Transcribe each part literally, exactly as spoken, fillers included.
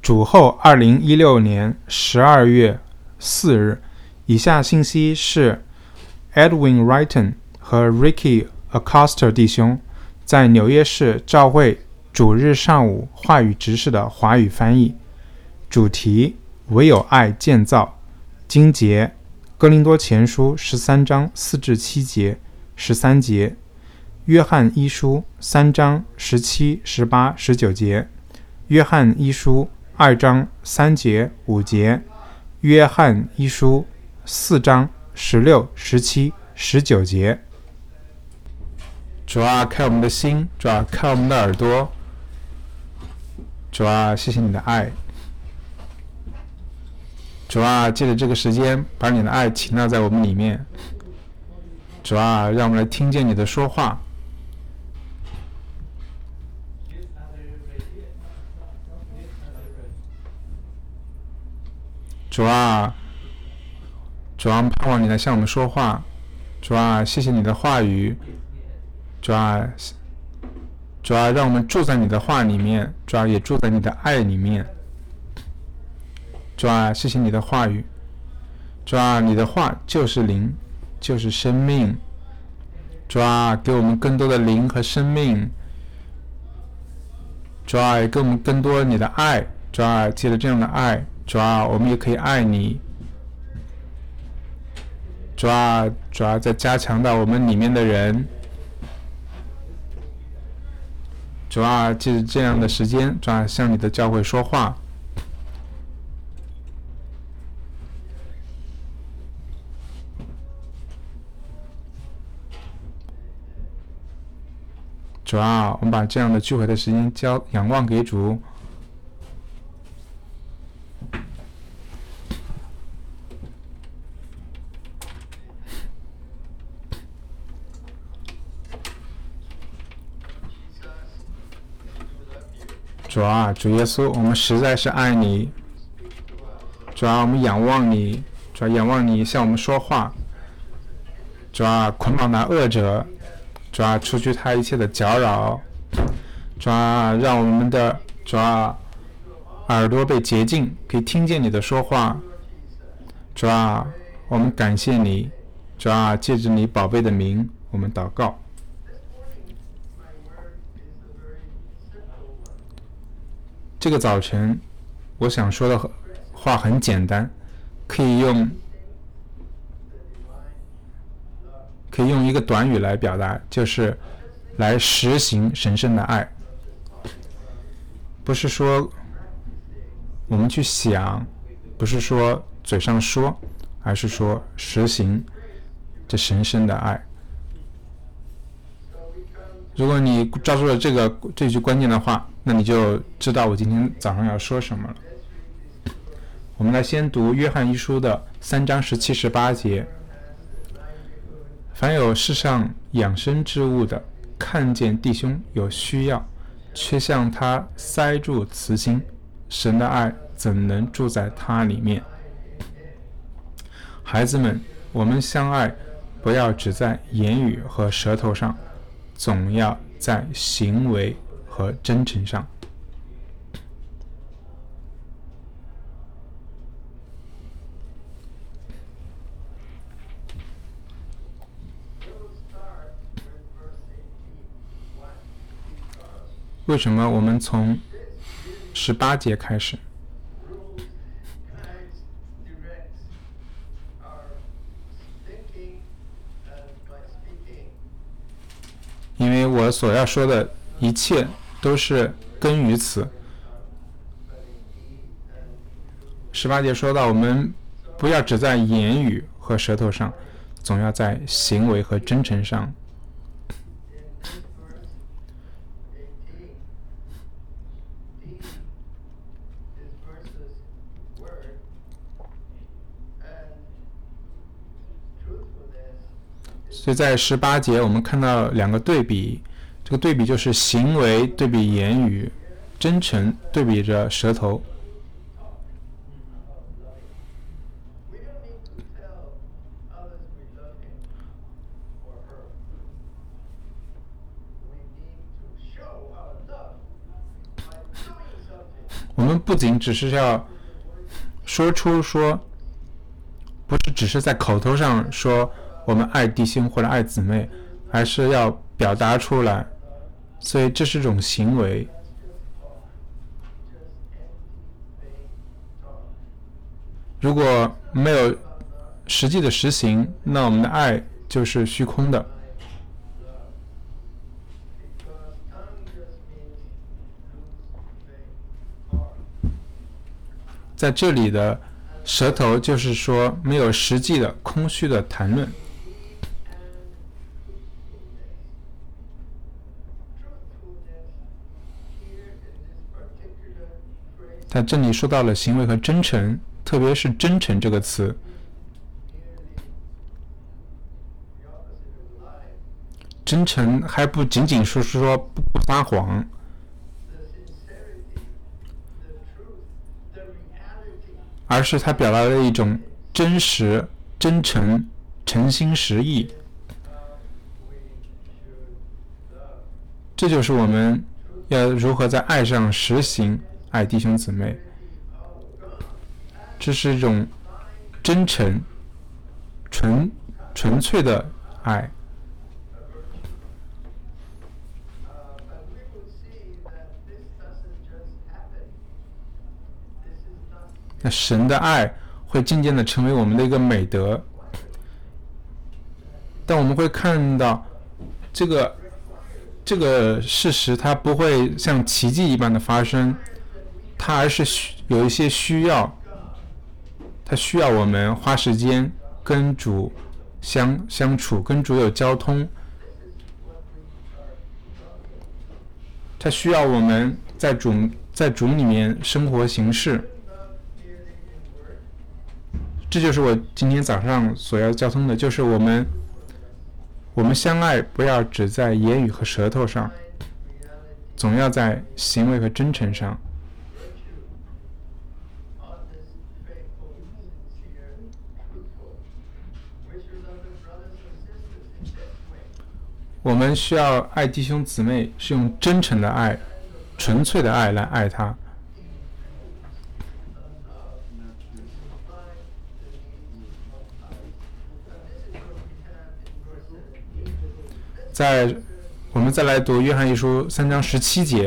主后二零一六年十二月四日，以下信息是 Edwin Wrighton 和 Ricky Acosta 弟兄在纽约市教会主日上午话语执事的华语翻译。主题：唯有爱建造。经节：哥林多前书十三章四至七节、十三节；约翰一书三章十七、十八、十九节；约翰一书二章三节、五节；约翰一书四章十六、十七、十九节。主啊，开我们的心，主啊，开我们的耳朵。主啊，谢谢你的爱。主啊，借着这个时间，把你的爱倾倒在我们里面。主啊，让我们来听见你的说话。主啊，主啊，盼望你来向我们说话。主啊，谢谢你的话语。主啊，主啊，让我们住在你的话里面。主啊，也住在你的爱里面。主啊，谢谢你的话语。主啊，你的话就是灵，就是生命。主啊，给我们更多的灵和生命。主啊，也给我们更多你的爱。主啊，借着这样的爱，主啊，我们也可以爱你。主啊，主啊，再加强到我们里面的人。主啊，借着这样的时间，主啊，向你的教会说话。主啊，我们把这样的聚会的时间交仰望给主。主啊，主耶稣，我们实在是爱你。主啊，我们仰望你。主啊，仰望你向我们说话。主啊，捆绑那恶者。主啊，除去他一切的搅扰。主啊，让我们的主啊耳朵被洁净，可以听见你的说话。主啊，我们感谢你。主啊，借着你宝贝的名，我们祷告。这个早晨，我想说的话很简单，可以用可以用一个短语来表达，就是来实行神圣的爱。不是说我们去想，不是说嘴上说，而是说实行这神圣的爱。如果你抓住了这个这句关键的话，那你就知道我今天早上要说什么了。我们来先读约翰一书的三章十七、十八节。凡有世上养生之物的，看见弟兄有需要，却向他塞住慈心，神的爱怎能住在他里面？孩子们，我们相爱，不要只在言语和舌头上，总要在行为和真诚上。为什么我们从十八节开始？因为我所要说的一切都是根于此。十八节说到，我们不要只在言语和舌头上，总要在行为和真诚上。所以在十八节我们看到两个对比，这个对比就是行为对比言语，真诚对比着舌头。 我们不仅只是要说出说，不是只是在口头上说我们爱弟兄或者爱姊妹，而是要表达出来，所以这是种行为。如果没有实际的实行，那我们的爱就是虚空的。在这里的舌头就是说没有实际的空虚的谈论。他这里说到了行为和真诚，特别是真诚这个词。真诚还不仅仅是说不撒谎，而是他表达了一种真实、真诚、诚心实意。这就是我们要如何在爱上实行爱弟兄姊妹。这是一种真诚、纯纯粹的爱。那神的爱会渐渐的成为我们的一个美德，但我们会看到这个这个事实，它不会像奇迹一般的发生，它而是有一些需要，它需要我们花时间跟主相相处，跟主有交通，它需要我们在主在主里面生活行事。这就是我今天早上所要交通的，就是我们我们相爱不要只在言语和舌头上，总要在行为和真诚上。我们需要爱弟兄姊妹，是用真诚的爱、纯粹的爱来爱他。在我们再来读约翰一书三章十七节，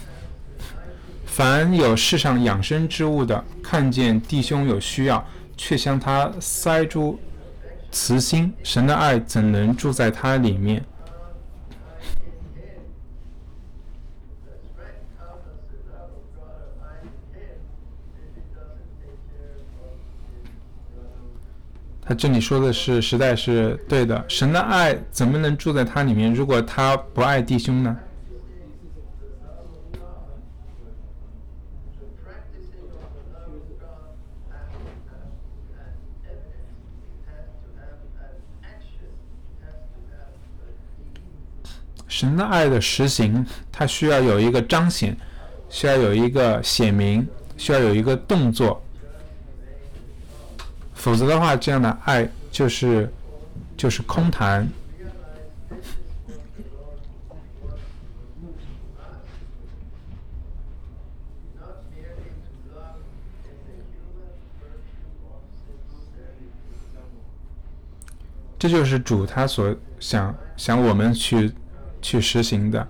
凡有世上养生之物的，看见弟兄有需要，却向他塞出慈心，神的爱怎能住在他里面？他这里说的是实在是对的，神的爱怎么能住在他里面？如果他不爱弟兄呢？神的爱的实行，它需要有一个彰显，需要有一个显明，需要有一个动作。否则的话，这样的爱就是就是空谈。这就是主他所想想我们去去实行的，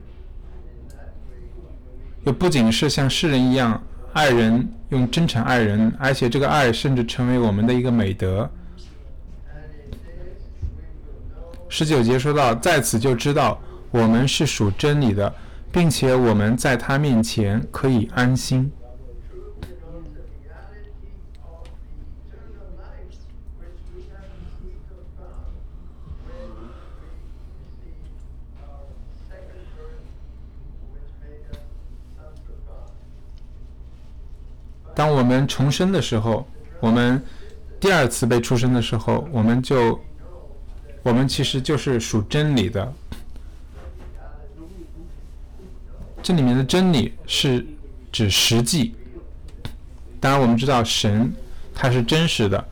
又不仅是像世人一样爱人，用真诚爱人，而且这个爱甚至成为我们的一个美德。十九节说到，在此就知道我们是属真理的，并且我们在他面前可以安心。当我们重生的时候，我们第二次被出生的时候，我们就我们其实就是属真理的。这里面的真理是指实际，当然我们知道神它是真实的。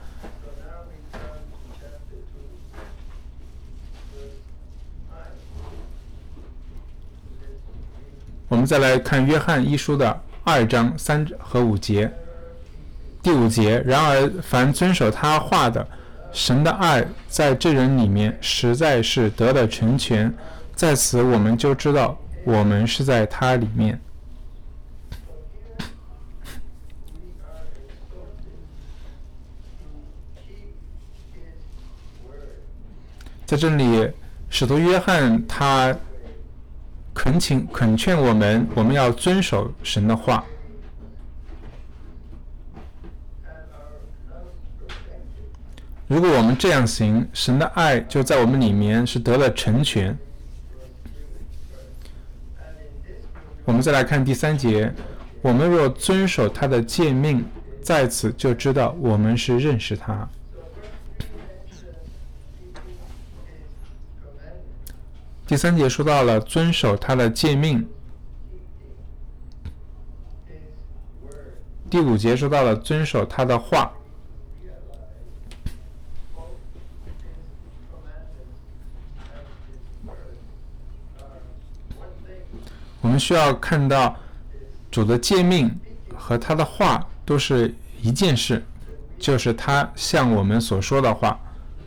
我们再来看约翰一书的二章三和五节。第五节，然而凡遵守他话的，神的爱在这人里面实在是得了成全，在此我们就知道我们是在他里面。在这里，使徒约翰他恳请恳劝我们，我们要遵守神的话。如果我们这样行，神的爱就在我们里面是得了成全。我们再来看第三节，我们若遵守他的诫命，在此就知道我们是认识他。第三节说到了遵守他的诫命，第五节说到了遵守他的话。我们需要看到主的诫命和他的话都是一件事，就是他向我们所说的话。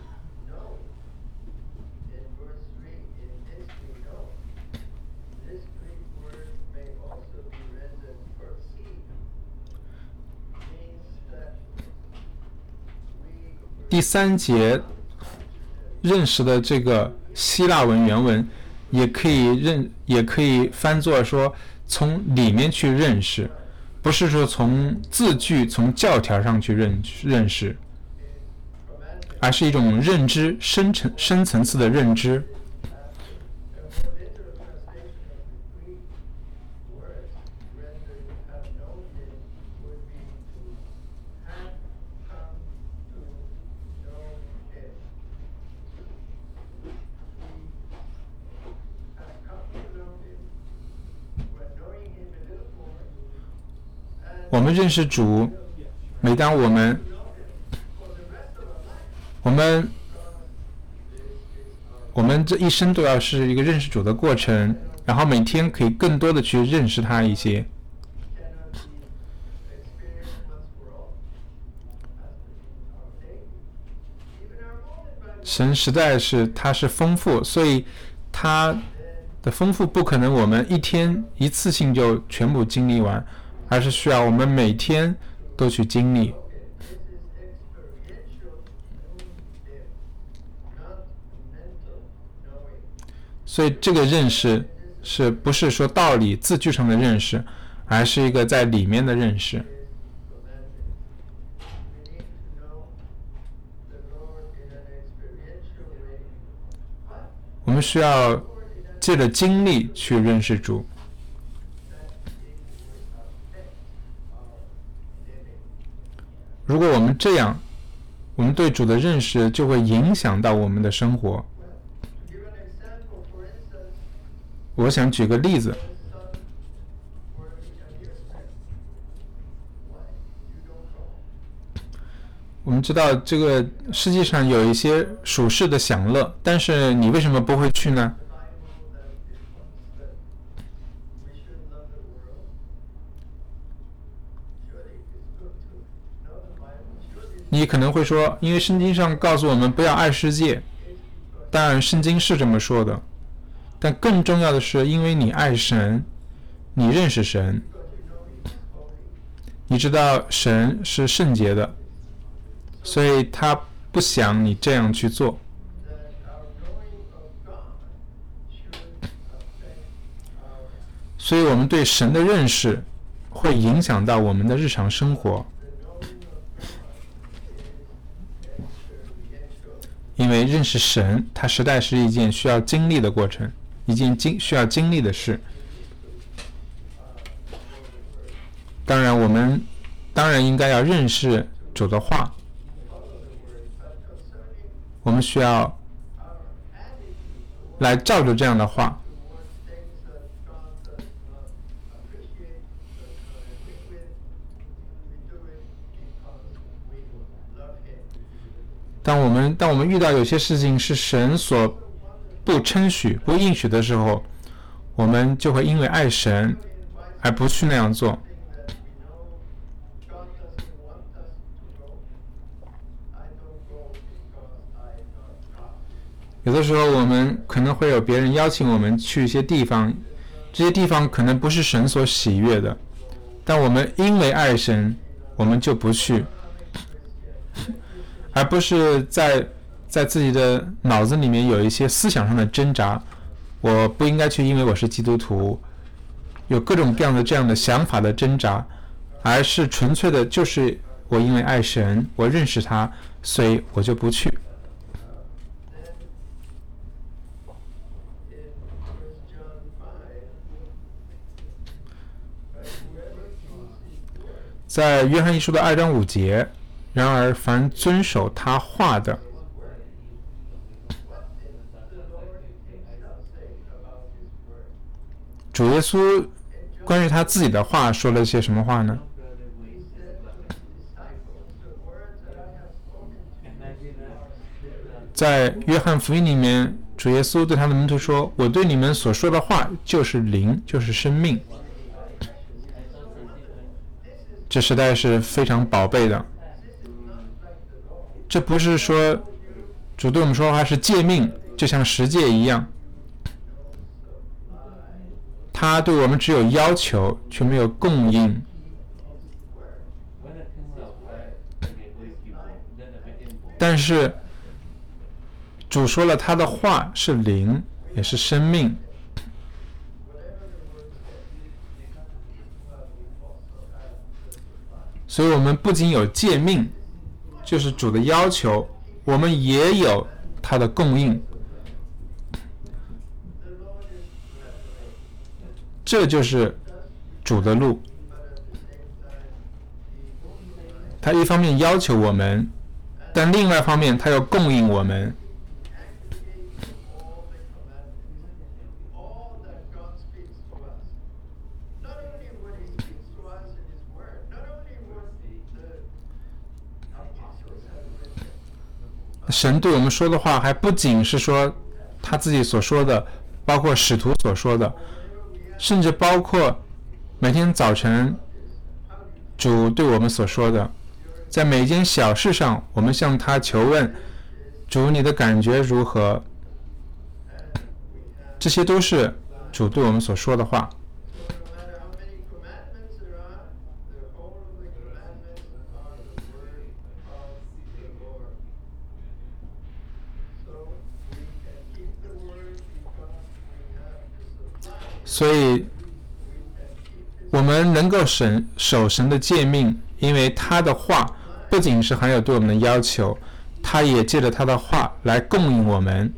第三节认识的这个希腊文原文也可以认，也可以翻作说从里面去认识，不是说从字句、从教条上去认认识，而是一种认知，深层深层次的认知。我们认识主，每当我们我们我们这一生都要是一个认识主的过程，然后每天可以更多的去认识他一些。神实在是他是丰富，所以他的丰富不可能我们一天一次性就全部经历完，而是需要我们每天都去经历。所以这个认识是不是说道理字句上的认识，而是一个在里面的认识。我们需要借着经历去认识主。如果我们这样，我们对主的认识就会影响到我们的生活。我想举个例子，我们知道这个世界上有一些属世的享乐，但是你为什么不会去呢？你可能会说，因为圣经上告诉我们不要爱世界，当然圣经是这么说的，但更重要的是因为你爱神，你认识神，你知道神是圣洁的，所以他不想你这样去做。所以我们对神的认识会影响到我们的日常生活。因为认识神，它实在是一件需要经历的过程，一件经需要经历的事。当然，我们当然应该要认识主的话，我们需要来照着这样的话。当我们当我们遇到有些事情是神所不称许、不应许的时候，我们就会因为爱神而不去那样做。 有的时候我们可能会有别人邀请我们去一些地方，这些地方可能不是神所喜悦的，但我们因为爱神，我们就不去，而不是在在自己的脑子里面有一些思想上的挣扎，我不应该去，因为我是基督徒，有各种各样的这样的想法的挣扎，而是纯粹的就是我因为爱神，我认识他，所以我就不去。在约翰一书的二章五节，然而凡遵守他话的，主耶稣关于他自己的话说了些什么话呢？在约翰福音里面，主耶稣对他的门徒说，我对你们所说的话就是灵，就是生命。这实在是非常宝贝的，这不是说主对我们说话是诫命，就像十诫一样，他对我们只有要求，却没有供应。但是主说了，他的话是灵，也是生命。所以我们不仅有诫命，就是主的要求，我们也有他的供应。这就是主的路。他一方面要求我们，但另外一方面他又供应我们。神对我们说的话还不仅是说他自己所说的，包括使徒所说的，甚至包括每天早晨主对我们所说的，在每一件小事上我们向他求问，主你的感觉如何，这些都是主对我们所说的话。所以我们能够神守神的诫命，因为他的话不仅是含有对我们的要求，他也借着他的话来供应我们。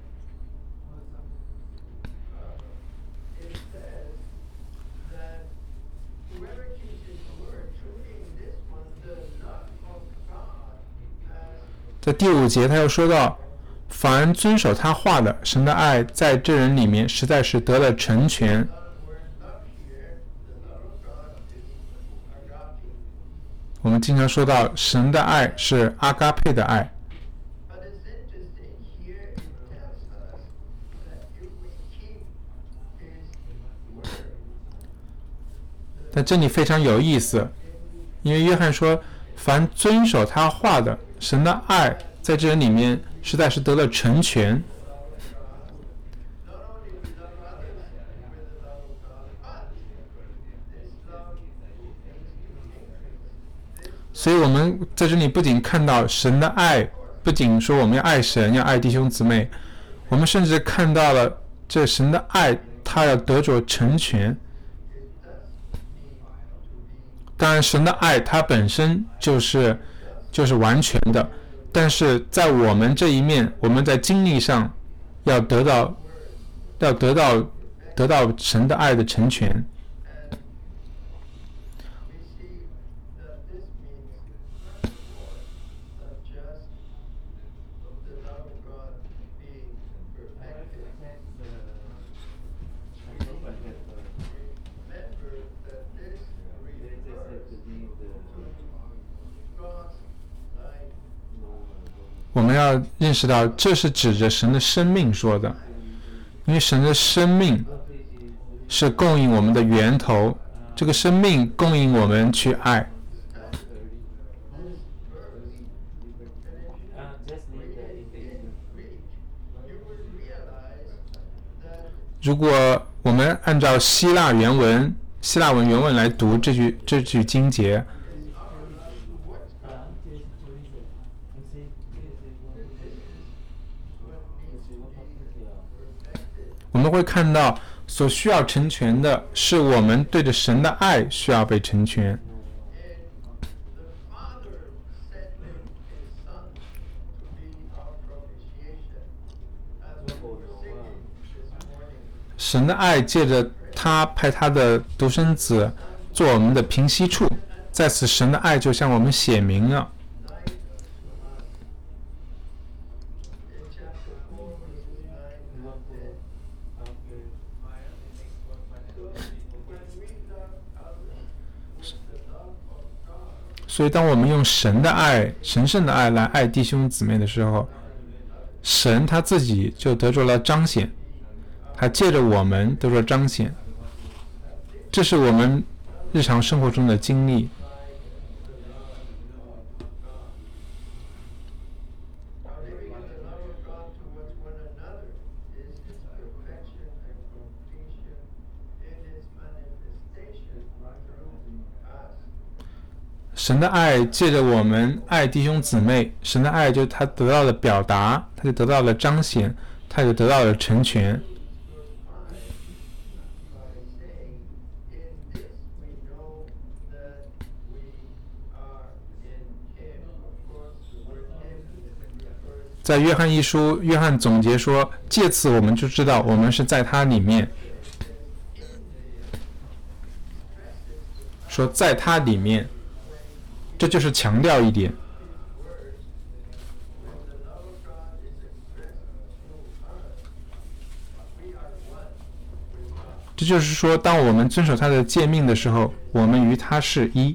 在第五节他又说到，凡遵守他话的，神的爱在这人里面实在是得了成全。我们经常说到神的爱是阿嘎佩的爱，但这里非常有意思，因为约翰说凡遵守他话的，神的爱在这人里面实在是得了成全。所以我们在这里不仅看到神的爱，不仅说我们要爱神，要爱弟兄姊妹，我们甚至看到了这神的爱他要得着成全。当然神的爱它本身就是就是完全的，但是在我们这一面，我们在经历上要得到要得到得到神的爱的成全。我们要认识到，这是指着神的生命说的，因为神的生命是供应我们的源头，这个生命供应我们去爱。 如果我们按照希腊原文希腊文原文来读这句这句经节，我们会看到所需要成全的是我们对着神的爱需要被成全。神的爱借着他派他的独生子做我们的平息处，在此神的爱就向我们显明了。所以当我们用神的爱神圣的爱来爱弟兄姊妹的时候，神他自己就得着了彰显，他借着我们得着彰显，这是我们日常生活中的经历。神的爱借着我们爱弟兄姊妹，神的爱就他得到了表达，他就得到了彰显，他就得到了成全。在约翰一书，约翰总结说，借此我们就知道我们是在他里面，说在他里面，这就是强调一点。这就是说，当我们遵守他的诫命的时候，我们与他是一。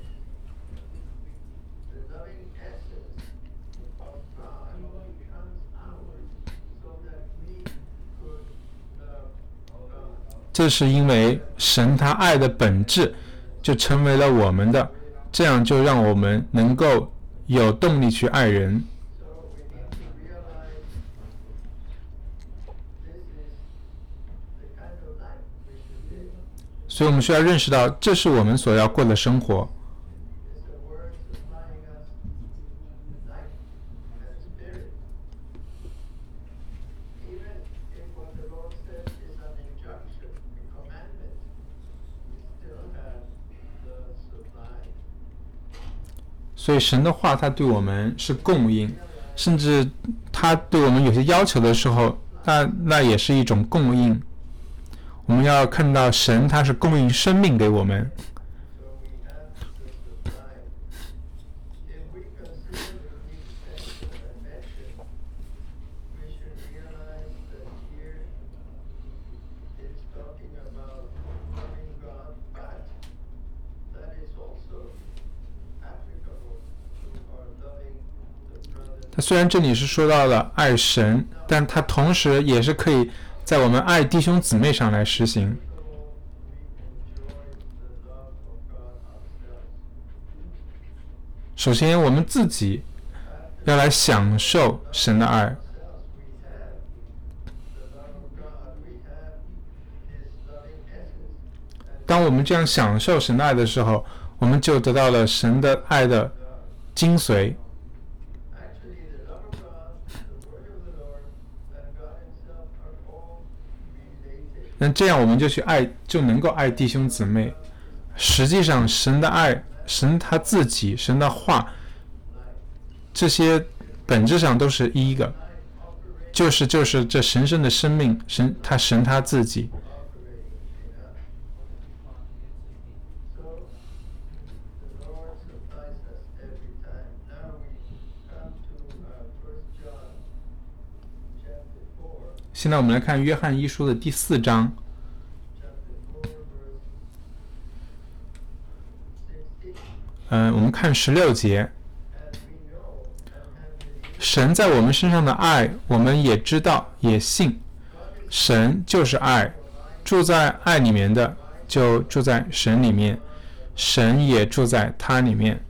这是因为神他爱的本质就成为了我们的，这样就让我们能够有动力去爱人。所以我们需要认识到，这是我们所要过的生活。所以神的话他对我们是供应，甚至他对我们有些要求的时候，那那也是一种供应。我们要看到神他是供应生命给我们。虽然这里是说到了爱神，但它同时也是可以在我们爱弟兄姊妹上来实行。首先我们自己要来享受神的爱，当我们这样享受神的爱的时候，我们就得到了神的爱的精髓。那这样我们就去爱，就能够爱弟兄姊妹。实际上神的爱，神他自己，神的话，这些本质上都是一个，就是就是这神圣的生命，神他神他自己。现在我们来看约翰一书的第四章，嗯、呃，我们看十六节。神在我们身上的爱，我们也知道，也信。神就是爱，住在爱里面的，就住在神里面，神也住在他里面。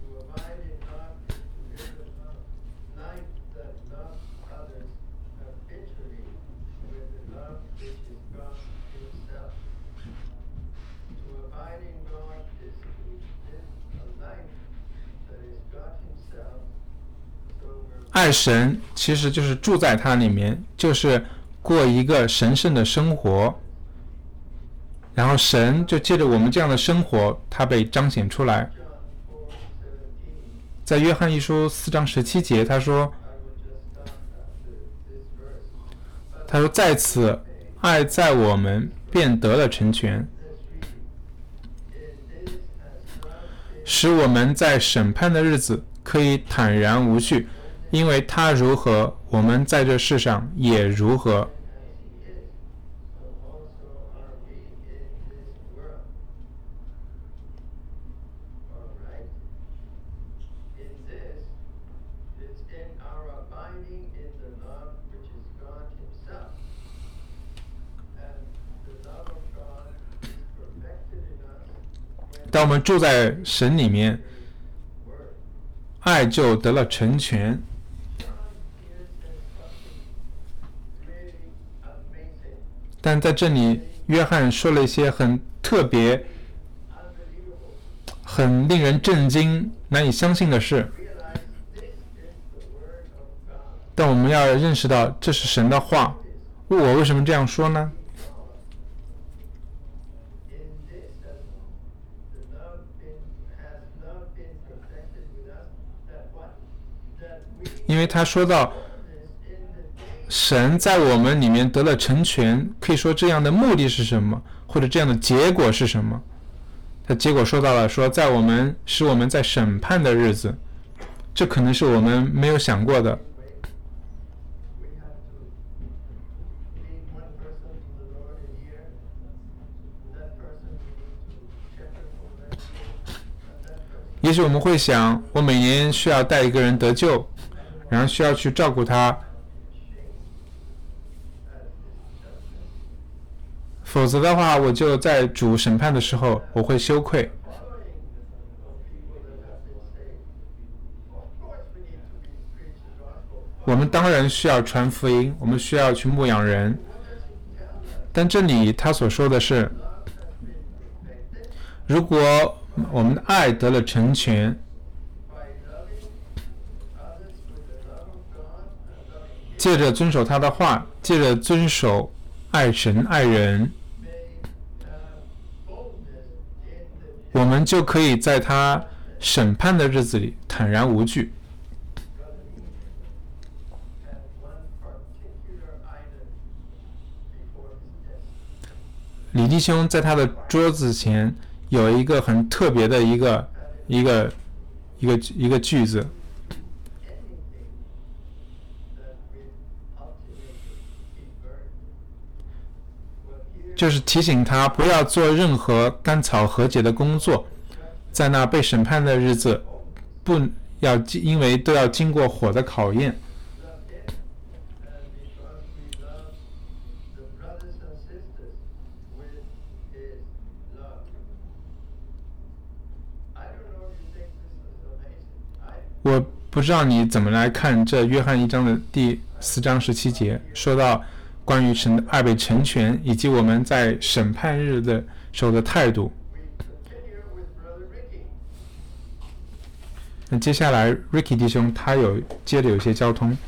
爱神其实就是住在它里面，就是过一个神圣的生活，然后神就借着我们这样的生活，它被彰显出来。在约翰一书四章十七节，他说他说在此爱在我们便得了成全，使我们在审判的日子可以坦然无惧，因为他如何，我们在这世上也如何。当我们住在神里面，爱就得了成全。但在这里，约翰说了一些很特别、很令人震惊、难以相信的事。但我们要认识到，这是神的话。我为什么这样说呢？因为他说到神在我们里面得了成全，可以说这样的目的是什么，或者这样的结果是什么。他结果说到了说在我们使我们在审判的日子，这可能是我们没有想过的。也许我们会想，我每年需要带一个人得救，然后需要去照顾他，否则的话我就在主审判的时候我会羞愧。我们当然需要传福音，我们需要去牧养人，但这里他所说的是，如果我们的爱得了成全，借着遵守他的话，借着遵守爱神爱人，我们就可以在他审判的日子里坦然无惧。李弟兄在他的桌子前有一个很特别的一个一个一个一个句子，就是提醒他不要做任何甘草和解的工作，在那被审判的日子，不要因为都要经过火的考验。我不知道你怎么来看这约翰一章的第四章十七节，说到关于神的爱被成全，以及我们在审判日的时候的态度。那接下来 Ricky 弟兄他有接着有些交通。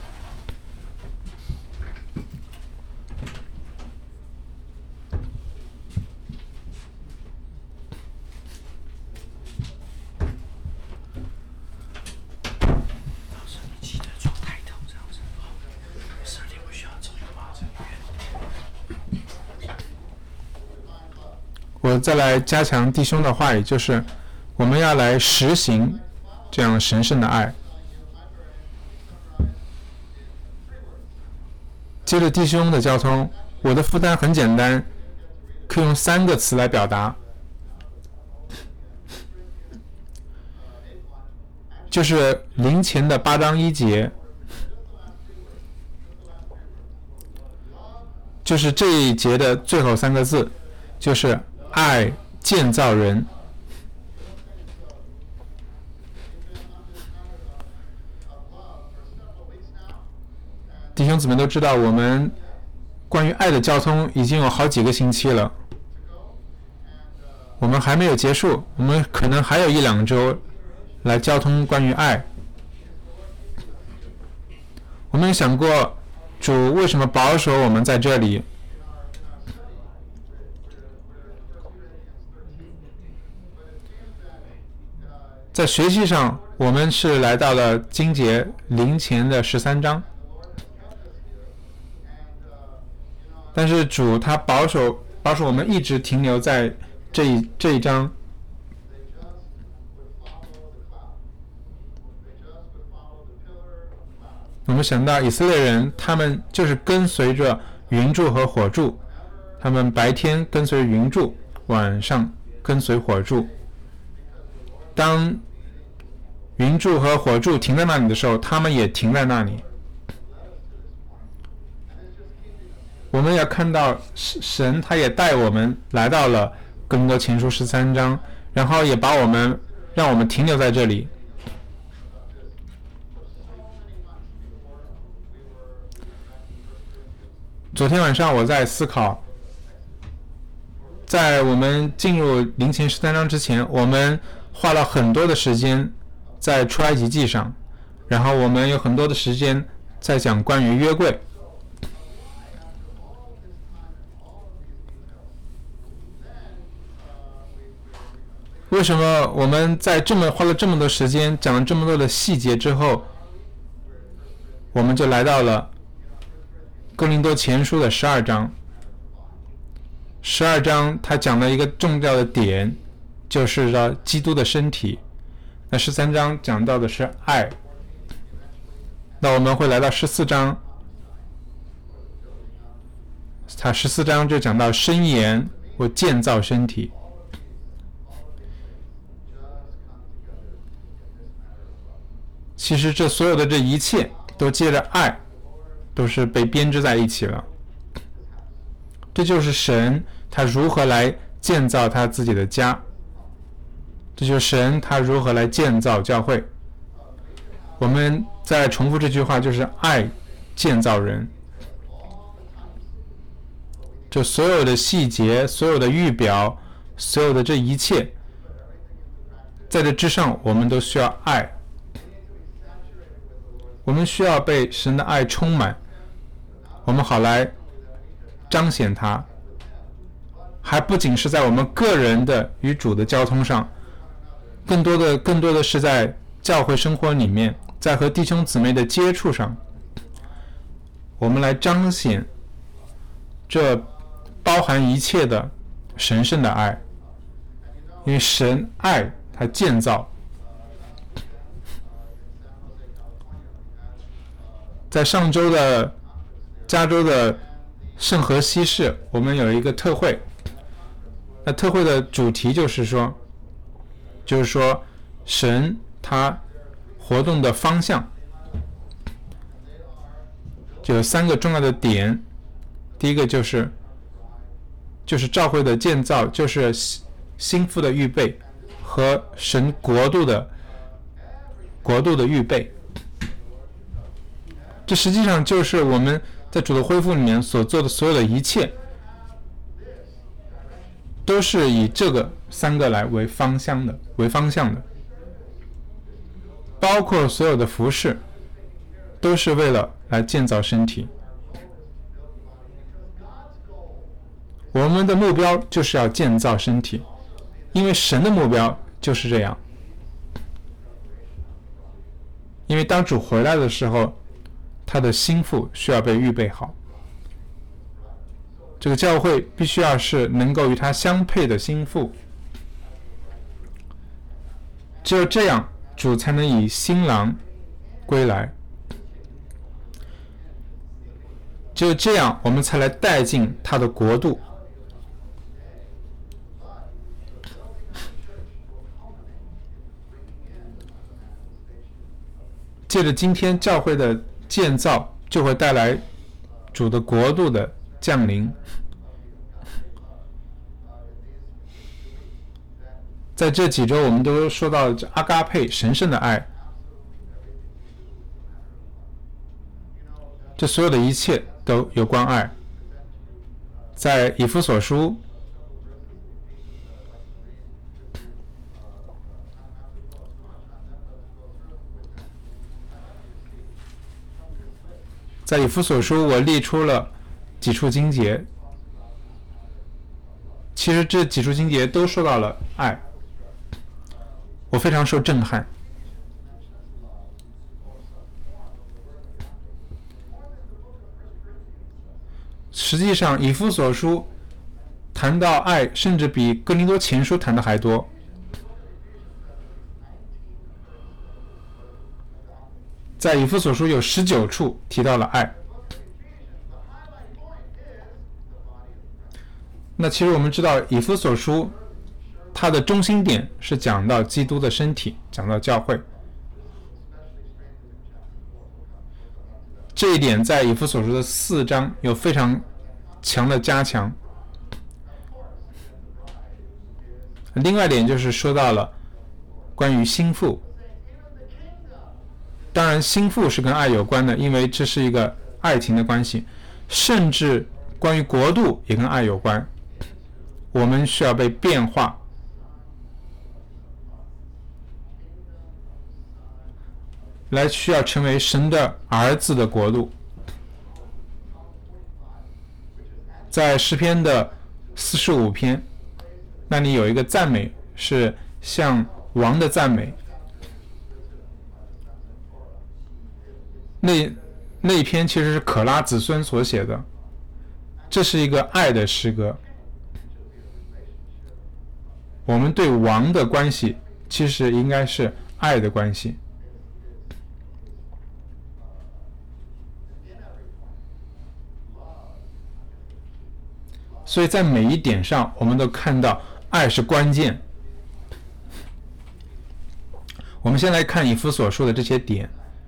我再来加强弟兄的话语，就是我们要来实行这样神圣的爱。接着弟兄的交通，我的负担很简单，可以用三个词来表达，就是林前的八章一节，就是这一节的最后三个字，就是爱建造人。弟兄姊妹都知道，我们关于爱的交通已经有好几个星期了，我们还没有结束，我们可能还有一两周来交通关于爱。 我们有想过主为什么保守我们在这里？在学习上，我们是来到了经节临前的十三章，但是主他保守保守我们一直停留在这一这一章。我们想到以色列人，他们就是跟随着云柱和火柱，他们白天跟随云柱，晚上跟随火柱。当云柱和火柱停在那里的时候，他们也停在那里。我们要看到神他也带我们来到了哥林多前书十三章，然后也把我们让我们停留在这里。昨天晚上我在思考，在我们进入临前十三章之前，我们花了很多的时间在出埃及记上，然后我们有很多的时间在讲关于约柜。为什么我们在这么花了这么多时间讲了这么多的细节之后，我们就来到了哥林多前书的十二章？十二章它讲了一个重要的点，就是说基督的身体。那十三章讲到的是爱。那我们会来到十四章，它十四章就讲到申言或建造身体。其实这所有的这一切都借着爱，都是被编织在一起了。这就是神他如何来建造他自己的家，这就是神他如何来建造教会。我们再重复这句话，就是爱建造人。这所有的细节，所有的预表，所有的这一切，在这之上我们都需要爱。我们需要被神的爱充满，我们好来彰显它。还不仅是在我们个人的与主的交通上，更多的更多的是在教会生活里面，在和弟兄姊妹的接触上，我们来彰显这包含一切的神圣的爱。因为神爱他建造。在上周的加州的圣荷西市，我们有一个特会。那特会的主题就是说，就是说神他活动的方向，就有三个重要的点。第一个就是就是教会的建造，就是心腹的预备和神国度的国度的预备。这实际上就是我们在主的恢复里面所做的所有的一切，都是以这个三个来为方向的，为方向的，包括所有的服事，都是为了来建造身体。我们的目标就是要建造身体，因为神的目标就是这样。因为当主回来的时候，他的心腹需要被预备好，这个教会必须要是能够与他相配的心腹，只有这样，主才能以新郎归来，只有这样，我们才来带进他的国度。借着今天教会的建造，就会带来主的国度的降临。在这几周我们都说到这阿嘎佩神圣的爱，这所有的一切都有关爱。在以弗所书在以弗所书我列出了几处经节，其实这几处经节都说到了爱，我非常受震撼。实际上以弗所书谈到爱甚至比哥林多前书谈的还多。在以弗所书有十九处提到了爱。那其实我们知道以弗所书它的中心点是讲到基督的身体，讲到教会，这一点在以弗所书的四章有非常强的加强。另外一点就是说到了关于心腹，当然心腹是跟爱有关的，因为这是一个爱情的关系，甚至关于国度也跟爱有关，我们需要被变化，来需要成为神的儿子的国度。在诗篇的四十五篇，那里有一个赞美是向王的赞美，那那一篇其实是可拉子孙所写的，这是一个爱的诗歌。我们对王的关系其实应该是爱的关系。所以在每一点上我们都看到爱是关键。我们先来看以弗所书的这些点。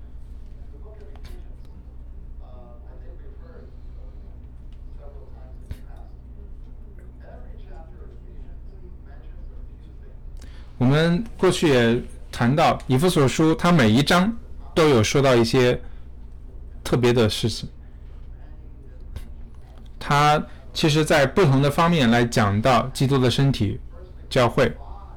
我们过去也谈到以弗所书它每一章都有说到一些特别的事情，它其实在不同的方面来讲到基督的身体教会。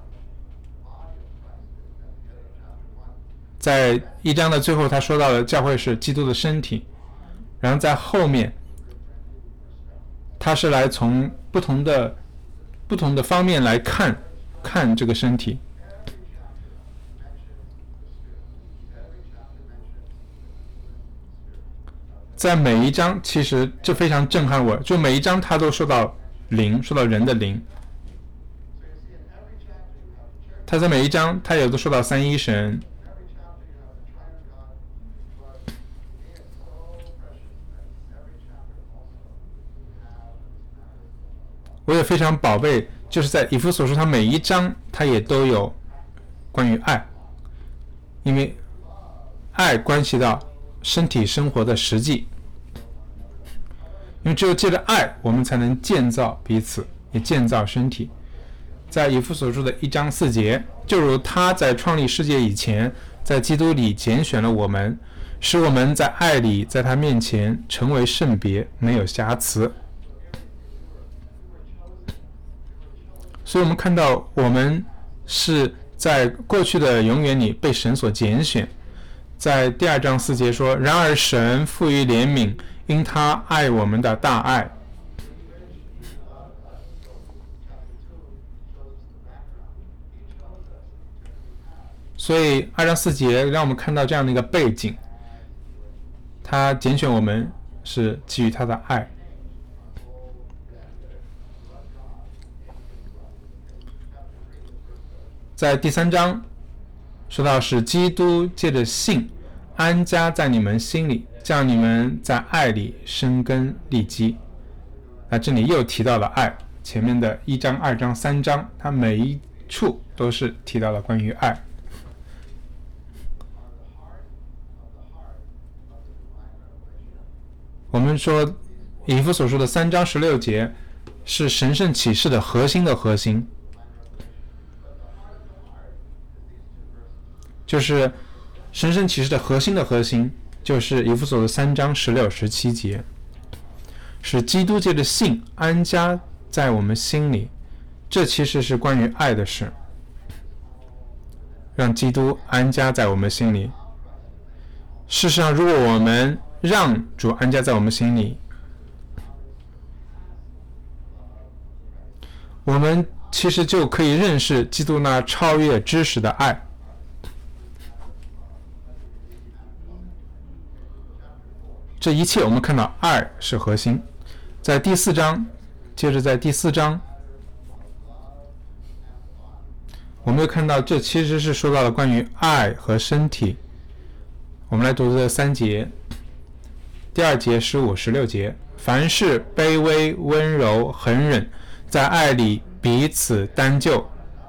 在一章的最后他说到了教会是基督的身体，然后在后面他是来从不同的不同的方面来看看这个身体。在每一章其实这非常震撼我，就每一章他都说到灵，说到人的灵。他在每一章他有的说到三一神，我也非常宝贝，就是在以弗所书他每一章他也都有关于爱，因为爱关系到身体生活的实际，因为只有借着爱我们才能建造彼此，也建造身体。在以弗所书的一章四节，就如他在创立世界以前在基督里拣选了我们，使我们在爱里在他面前成为圣别，没有瑕疵。所以我们看到我们是在过去的永远里被神所拣选。在第二章四节说，然而神富于怜悯，因他爱我们的大爱。所以二章四节让我们看到这样的一个背景，他拣选我们是基于他的爱。在第三章说到是基督借着信安家在你们心里，叫你们在爱里生根立基。那这里又提到了爱，前面的一章二章三章它每一处都是提到了关于爱。我们说以弗所说的三章十六节是神圣启示的核心的核心，就是神圣启示的核心的核心，就是以弗所的三章十六十七节，使基督借着信安家在我们心里。这其实是关于爱的事，让基督安家在我们心里。事实上，如果我们让主安家在我们心里，我们其实就可以认识基督那超越知识的爱。这一切我们看到爱是核心。在第四章，接着在第四章我们又看到这其实是说到了关于爱和身体。我们来读这三节，第二节、十五、十六节。凡是卑微、温柔、恒忍，在爱里彼此担救。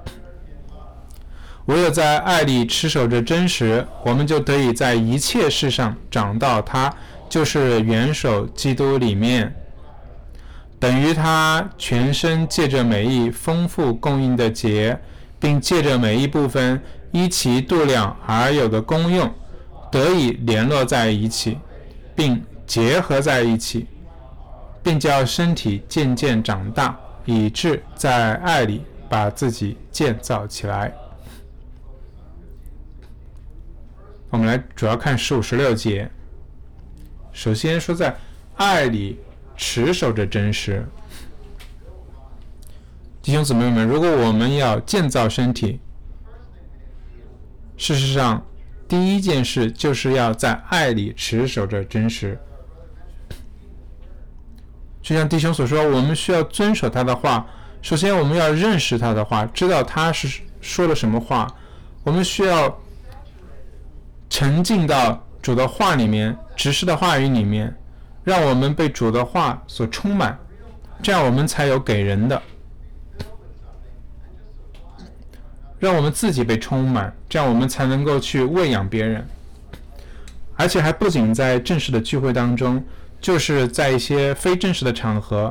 唯有在爱里持守着真实，我们就得以在一切事上长到他，就是元首基督里面，等于他全身借着每一丰富供应的节，并借着每一部分依其度量而有的功用，得以联络在一起，并结合在一起，并叫身体渐渐长大，以致在爱里把自己建造起来。我们来主要看十五、十六节。首先说在爱里持守着真实。弟兄姊妹们，如果我们要建造身体，事实上第一件事就是要在爱里持守着真实。就像弟兄所说，我们需要遵守他的话。首先我们要认识他的话，知道他是说了什么话。我们需要沉浸到主的话里面，指示的话语里面，让我们被主的话所充满，这样我们才有给人的，让我们自己被充满，这样我们才能够去喂养别人。而且还不仅在正式的聚会当中，就是在一些非正式的场合，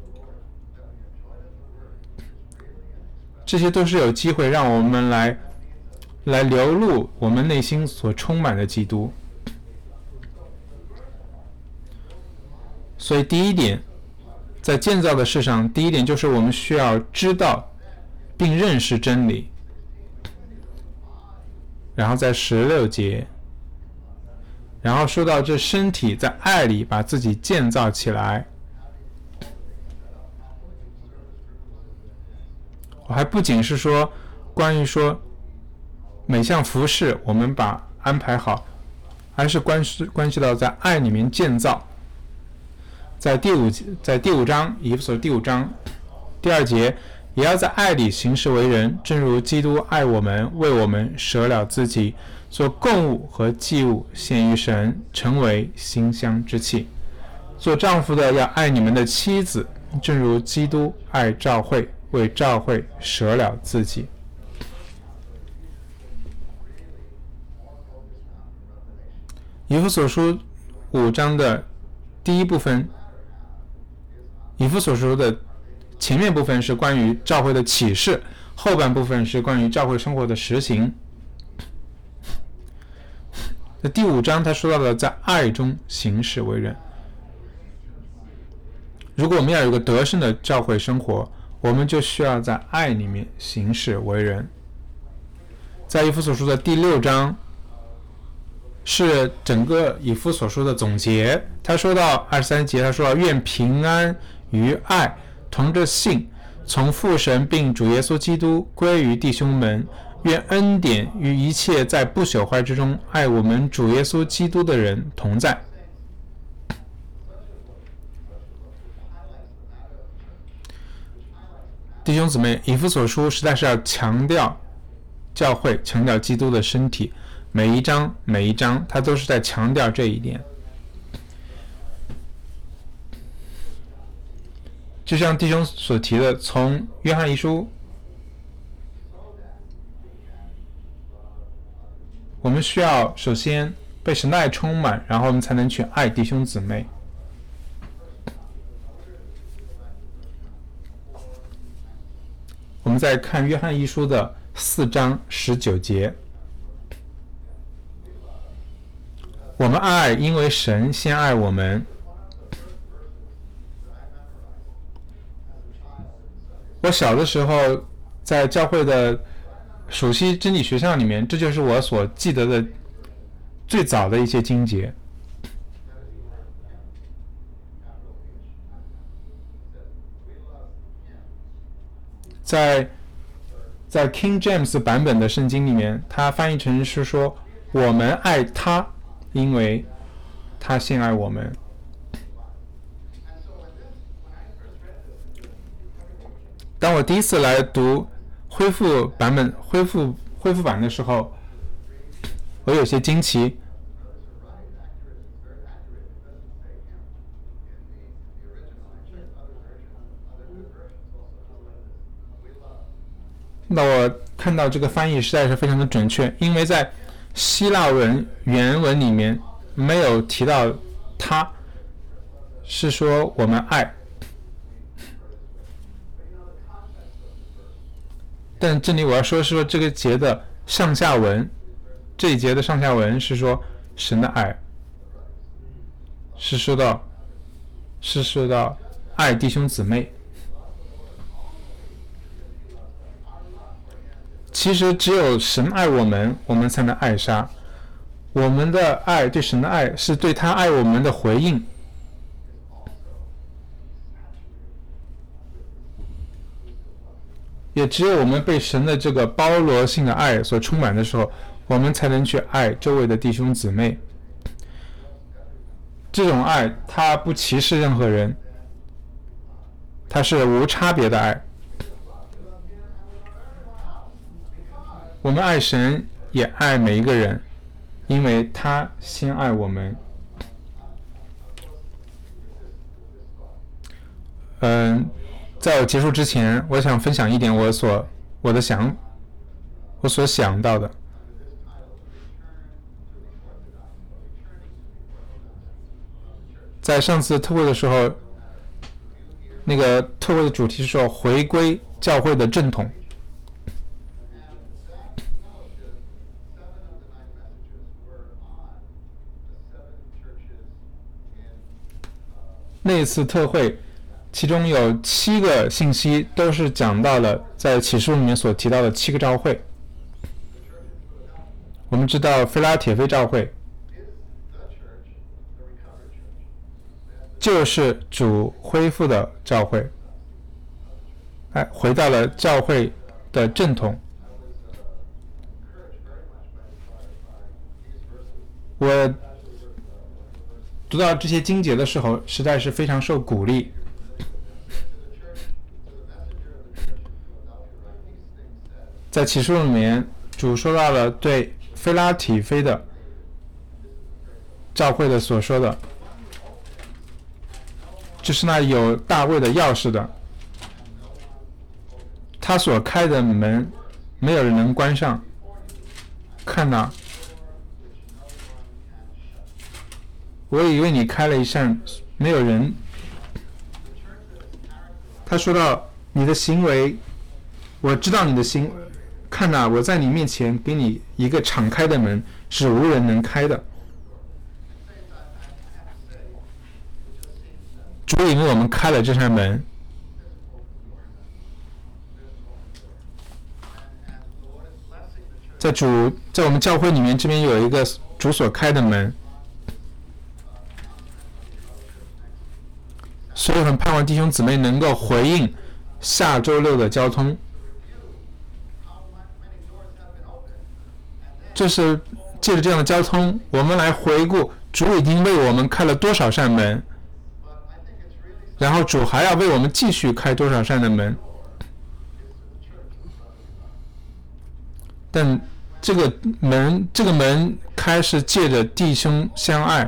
这些都是有机会让我们来来流露我们内心所充满的基督。所以第一点，在建造的事上，第一点就是我们需要知道并认识真理。然后在十六节，然后说到这身体在爱里把自己建造起来。我还不仅是说关于说每项服事我们把安排好，而是关系关系到在爱里面建造。在第五在第五章以弗所第五章第二节，也要在爱里行事为人，正如基督爱我们，为我们舍了自己，做供物和祭物献于神，成为馨香之气。做丈夫的要爱你们的妻子，正如基督爱教会，为教会舍了自己。以弗所书五章的第一部分，以弗所书的前面部分是关于教会的启示，后半部分是关于教会生活的实行。在第五章他说到了在爱中行事为人。如果我们要有一个得胜的教会生活，我们就需要在爱里面行事为人。在以弗所书的第六章是整个以弗所书的总结。他说到二十三节，他说愿平安与爱同着信，从父神并主耶稣基督归于弟兄们。愿恩典与一切在不朽坏之中爱我们主耶稣基督的人同在。弟兄姊妹，以弗所书实在是要强调教会，强调基督的身体，每一章每一章他都是在强调这一点。就像弟兄所提的，从约翰一书，我们需要首先被神的爱充满，然后我们才能去爱弟兄姊妹。我们再看约翰一书的四章十九节，我们爱，因为神先爱我们。我小的时候在教会的属西真理学校里面，这就是我所记得的最早的一些经节。 在在 King James 版本的圣经里面，它翻译成是说我们爱他，因为他先爱我们。当我第一次来读恢复版本恢复恢复版的时候，我有些惊奇。那我看到这个翻译实在是非常的准确，因为在希腊文原文里面没有提到他，是说我们爱。但这里我要说是说这个节的上下文，这一节的上下文是说神的爱，是说到是说到爱弟兄姊妹。其实只有神爱我们，我们才能爱他。我们的爱，对神的爱，是对他爱我们的回应。也只有我们被神的这个包罗性的爱所充满的时候，我们才能去爱周围的弟兄姊妹。这种爱，它不歧视任何人，它是无差别的爱。我们爱神，也爱每一个人，因为他先爱我们。嗯，在我结束之前，我想分享一点我所我的想我所想到的。在上次特会的时候，那个特会的主题是说回归教会的正统。那一次特会，其中有七个信息都是讲到了在启示录里面所提到的七个教会。我们知道菲拉铁非教会就是主恢复的教会，哎，回到了教会的正统。我读到这些经节的时候，实在是非常受鼓励。在启示录里面，主说到了对非拉体非的教会的所说的，就是那有大卫的钥匙的，他所开的门，没有人能关上。看哪，我以为你开了一扇，没有人。他说到你的行为，我知道你的行为，看哪，我在你面前给你一个敞开的门，是无人能开的。主也为我们开了这扇门。在主在我们教会里面，这边有一个主所开的门。所以很盼望弟兄姊妹能够回应下周六的交通。这是借着这样的交通，我们来回顾主已经为我们开了多少扇门，然后主还要为我们继续开多少扇的门。但这个门，这个门开是借着弟兄相爱。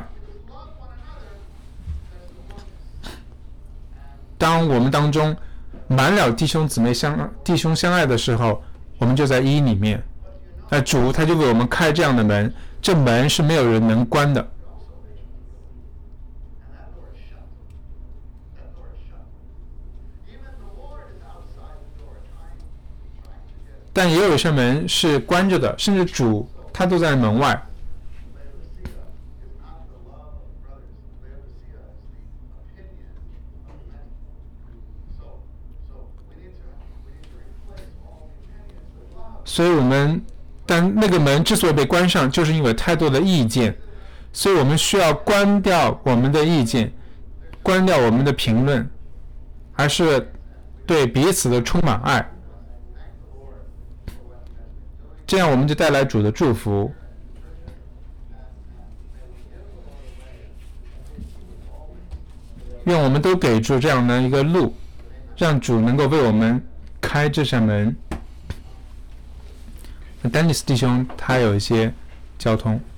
当我们当中满了弟兄姊妹相弟兄相爱的时候，我们就在一里面。那主他就为我们开这样的门，这门是没有人能关的。但也有一扇门是关着的，甚至主他都在门外。所以我们但那个门之所以被关上，就是因为太多的意见，所以我们需要关掉我们的意见，关掉我们的评论，而是对彼此的充满爱， 这样我们就带来主的祝福。愿我们都给主这样的一个路，让主能够为我们开这扇门。丹尼斯弟兄他有一些交通。